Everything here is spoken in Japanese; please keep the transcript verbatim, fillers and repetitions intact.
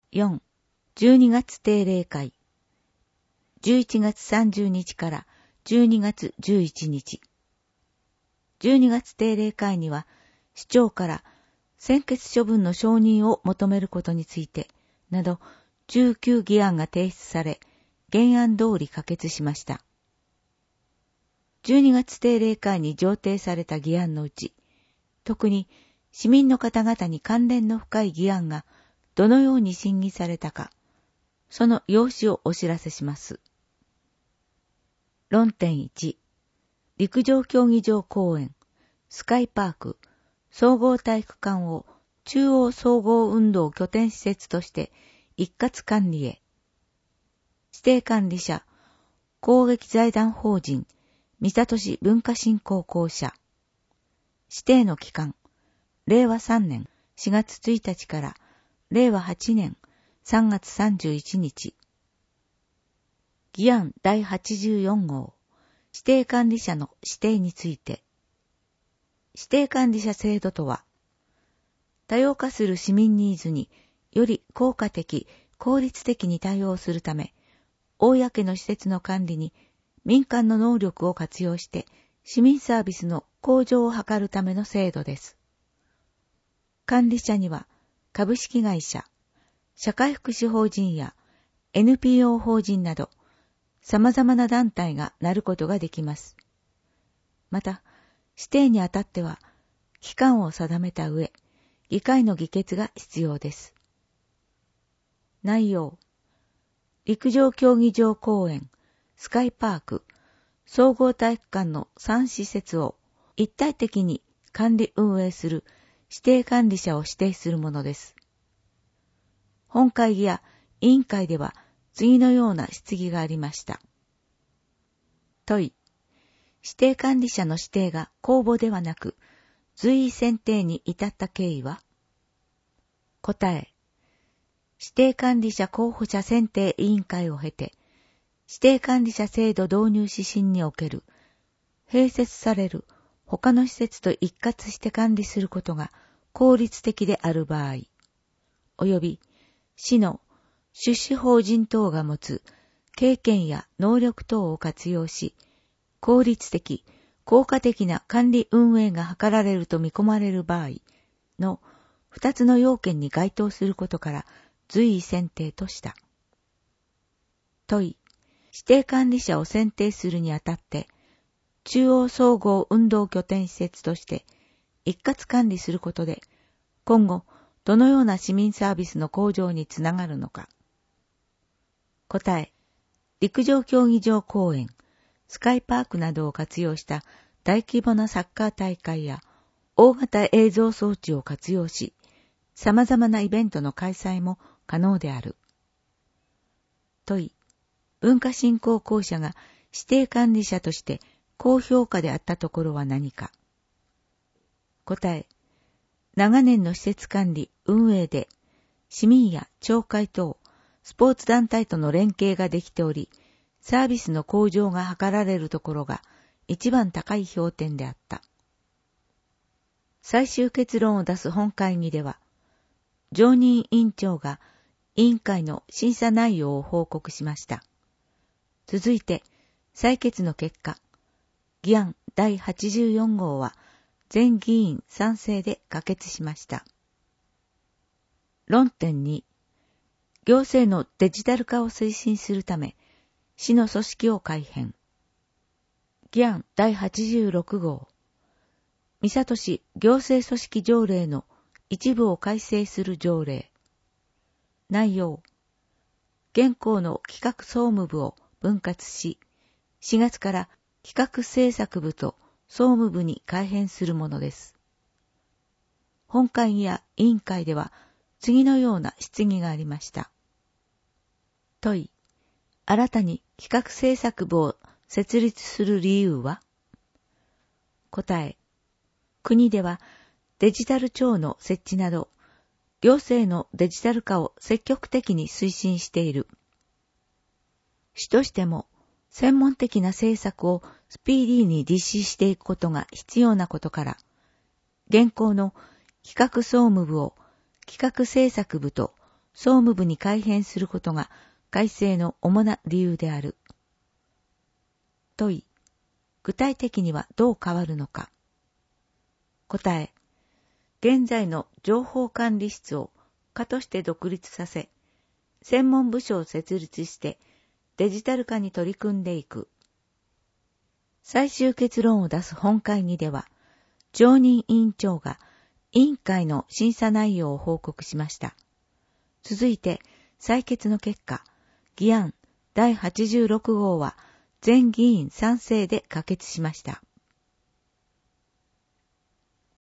よん、じゅうにがつ定例会。じゅういちがつさんじゅうにちからじゅうにがつじゅういちにち。じゅうにがつ定例会には、市長から専決処分の承認を求めることについて、などじゅうきゅう議案が提出され、原案通り可決しました。じゅうにがつ定例会に上呈された議案のうち、特に市民の方々に関連の深い議案がどのように審議されたか、その要旨をお知らせします。論点いち、陸上競技場公園、スカイパーク、総合体育館を中央総合運動拠点施設として一括管理へ。指定管理者、公益財団法人、三郷市文化振興公社。指定の期間、れいわさんねんしがつついたちかられいわはちねんさんがつさんじゅういちにち。議案だいはちじゅうよんごう、指定管理者の指定について。指定管理者制度とは、多様化する市民ニーズにより効果的、効率的に対応するため、公の施設の管理に民間の能力を活用して市民サービスの向上を図るための制度です。管理者には株式会社、社会福祉法人や エヌピーオー 法人など様々な団体がなることができます。また、指定にあたっては期間を定めた上、議会の議決が必要です。内容、陸上競技場公園、スカイパーク、総合体育館のさんしせつを一体的に管理運営する指定管理者を指定するものです。本会議や委員会では次のような質疑がありました。問い、指定管理者の指定が公募ではなく随意選定に至った経緯は？答え、指定管理者候補者選定委員会を経て、指定管理者制度導入指針における、併設される他の施設と一括して管理することが効率的である場合、及び市の出資法人等が持つ経験や能力等を活用し、効率的、効果的な管理運営が図られると見込まれる場合の二つの要件に該当することから随意選定とした。問い、指定管理者を選定するにあたって、中央総合運動拠点施設として一括管理することで、今後どのような市民サービスの向上につながるのか。答え、陸上競技場公園、スカイパークなどを活用した大規模なサッカー大会や大型映像装置を活用し、様々なイベントの開催も可能である。問い、文化振興公社が指定管理者として高評価であったところは何か。答え、長年の施設管理、運営で市民や町会等、スポーツ団体との連携ができており、サービスの向上が図られるところが一番高い評点であった。最終結論を出す本会議では、常任委員長が委員会の審査内容を報告しました。続いて、採決の結果、議案だいはちじゅうよんごうは全議員賛成で可決しました。論点に、行政のデジタル化を推進するため、市の組織を改編。議案だいはちじゅうろくごう、三郷市行政組織条例の一部を改正する条例。内容。現行の企画総務部を分割し、しがつから企画政策部と総務部に改編するものです。本会議や委員会では次のような質疑がありました。問い。新たに企画政策部を設立する理由は？答え。国ではデジタル庁の設置など、行政のデジタル化を積極的に推進している。市としても、専門的な政策をスピーディーに実施していくことが必要なことから、現行の企画総務部を企画政策部と総務部に改編することが改正の主な理由である。問い、具体的にはどう変わるのか。答え、現在の情報管理室を課として独立させ、専門部署を設立してデジタル化に取り組んでいく。最終結論を出す本会議では、常任委員長が委員会の審査内容を報告しました。続いて、採決の結果、議案だいはちじゅうろく号は全議員賛成で可決しました。